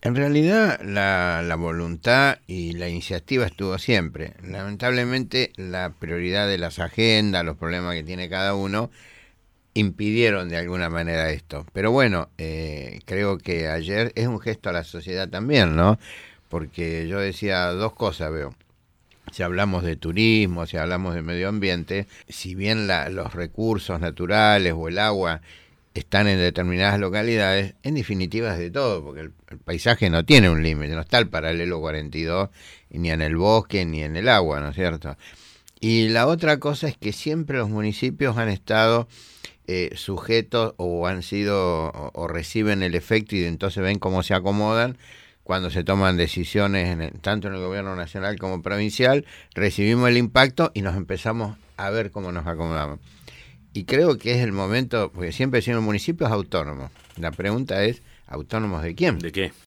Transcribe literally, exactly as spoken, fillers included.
En realidad la, la voluntad y la iniciativa estuvo siempre. Lamentablemente la prioridad de las agendas, los problemas que tiene cada uno, impidieron de alguna manera esto. Pero bueno, eh, creo que ayer es un gesto a la sociedad también, ¿no? Porque yo decía dos cosas, veo. Si hablamos de turismo, si hablamos de medio ambiente, si bien la, los recursos naturales o el agua están en determinadas localidades, en definitiva es de todo, porque el, el paisaje no tiene un límite, no está el paralelo cuarenta y dos, ni en el bosque, ni en el agua, ¿no es cierto? Y la otra cosa es que siempre los municipios han estado eh, sujetos o han sido o, o reciben el efecto y entonces ven cómo se acomodan cuando se toman decisiones en el, tanto en el gobierno nacional como provincial, recibimos el impacto y nos empezamos a ver cómo nos acomodamos. Y creo que es el momento, porque siempre decimos municipios autónomos. La pregunta es, ¿autónomos de quién? ¿De qué?